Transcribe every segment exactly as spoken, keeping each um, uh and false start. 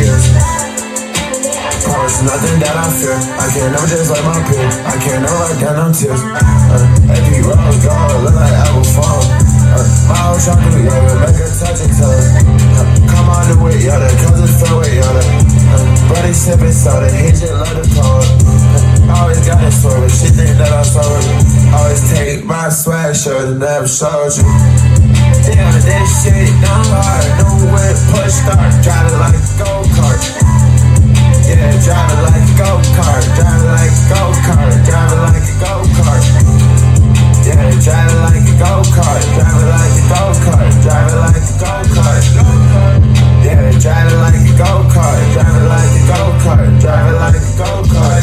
years. Promise nothing that I fear. I can't never just let my peer. I can't never let down them tears. Uh, A P Rose gold, look like apple phone. Uh, my whole shot through yoga, make her touch it till uh, come on the way, yoda, cause it's filled with yoda. Uh, Buddy sipping soda, he just love the cold. Uh, always got it for it, she think that I'm sober. Always take my swag, shirt and never showed you. Damn, this shit dumb hard, no whip, push start, drive it like a go-kart. Yeah, drive it like a go-kart, drive it like a go-kart, drive it like a go-kart. Yeah, drive it like a go-kart, drive it like a go-kart, drive it like a go-kart. Yeah, drive it like a go-kart, drive it like a go-kart, drive it like a go-kart.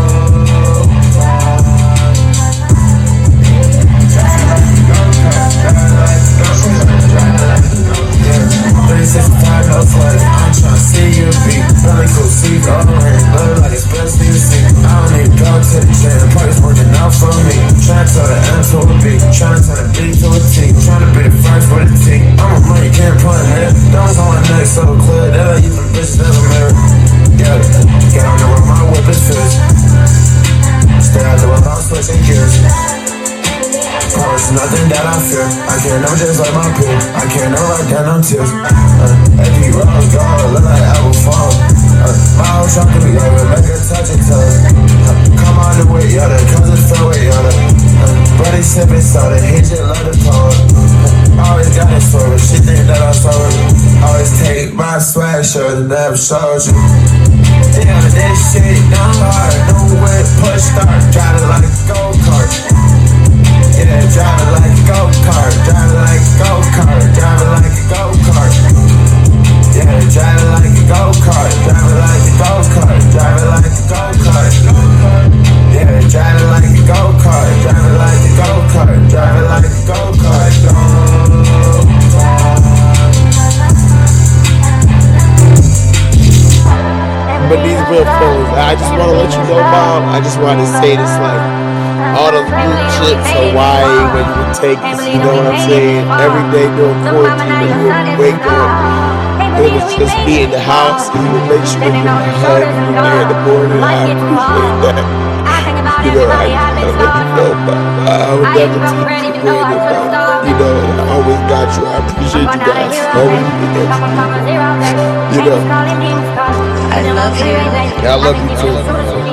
three sixty-five, no flooding. I'm tryna see you beat. Really cool, see you over here. Look like it's best to see. I don't need to go to the gym. Party's working out for me. Tryna turn the M to a B. Tryna turn a B to a T. Tryna be the first with a T. I'm a money, can't put in it. Don't on my neck so clear. That I use them bitches as a mirror. Yeah, get on the road, my whip is fierce. Stay out the road, I'm switching gears. Promise nothing that I fear. I can't never just let my peer. I can't never let down them tears. Uh, A P Rose gold, look like apple phone. Uh, my whole shot through yoga, make her touch it till uh, come on the way, yoda, cause it's filled with yoda. Uh, Buddy sipping soda, he just love the cold. Uh, always got it for it, she think that I'm sober. Always take my swag, shirt and never showed you. Damn, this shit dumb hard, no whip, push start, drive it like a go-kart. Yeah, drive it like a go-kart, drive it like a go-kart, drive it like a go-kart. Yeah, drive it like a go-kart, drive it like a go-kart, drive it like a go-kart. Yeah, drive it like a go-kart, drive it like a go-kart, drive it like a go-kart. But these real fellas, I just want to let you know, Mom. I just want to say this, like, all those blue chips, Hawaii, when you would take this, you know what I'm saying? Every day during quarantine, when you would wake up, it was just be in the house, and you would make sure you would hug you there in the morning. I appreciate that. You know, I, I let you know, but I would never take you for granted, but, you know, I always got you. I appreciate you guys. Always get you. You know. I love you. Yeah, I love you too.